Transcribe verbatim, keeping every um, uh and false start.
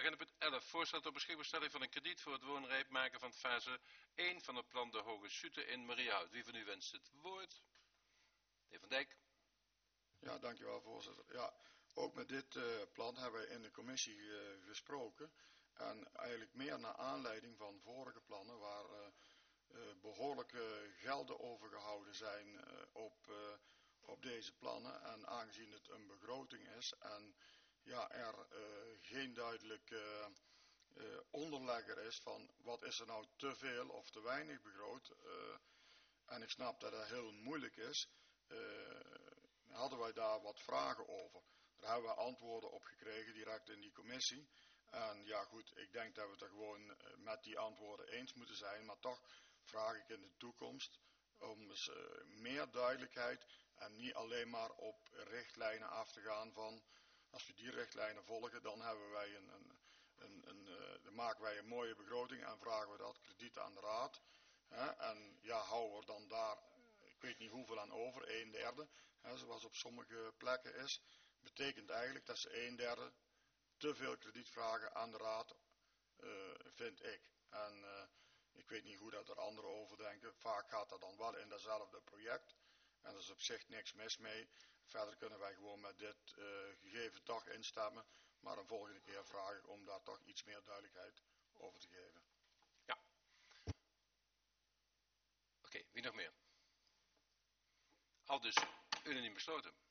agenda punt elf. Voorstel tot beschikbaarstelling van een krediet voor het woonrijp maken van fase één van het plan De Hoge Sute in Mariehout. Wie van u wenst het woord? De heer Van Dijk. Ja, dankjewel voorzitter. Ja, ook met dit uh, plan hebben we in de commissie uh, gesproken. En eigenlijk meer naar aanleiding van vorige plannen waar uh, uh, behoorlijke gelden overgehouden zijn uh, op, uh, op deze plannen. En aangezien het een begroting is en ja, er uh, geen duidelijke uh, onderlegger is van wat is er nou te veel of te weinig begroot. Uh, en ik snap dat dat heel moeilijk is. Uh, hadden wij daar wat vragen over. Daar hebben we antwoorden op gekregen direct in die commissie. En ja goed, ik denk dat we het er gewoon uh, met die antwoorden eens moeten zijn. Maar toch vraag ik in de toekomst om eens, uh, meer duidelijkheid en niet alleen maar op richtlijnen af te gaan van als we die richtlijnen volgen dan hebben wij een, een, een, een, uh, dan maken wij een mooie begroting en vragen we dat krediet aan de raad. Hè? En ja, houden we dan daar, ik weet niet hoeveel aan over, een derde, hè, zoals op sommige plekken is, betekent eigenlijk dat ze een derde te veel krediet vragen aan de raad, uh, vind ik. En uh, ik weet niet hoe dat er anderen over denken. Vaak gaat dat dan wel in datzelfde project. En er is op zich niks mis mee. Verder kunnen wij gewoon met dit uh, gegeven toch instemmen. Maar een volgende keer vraag ik om daar toch iets meer duidelijkheid over te geven. Ja. Oké, okay, wie nog meer? Al dus unaniem besloten.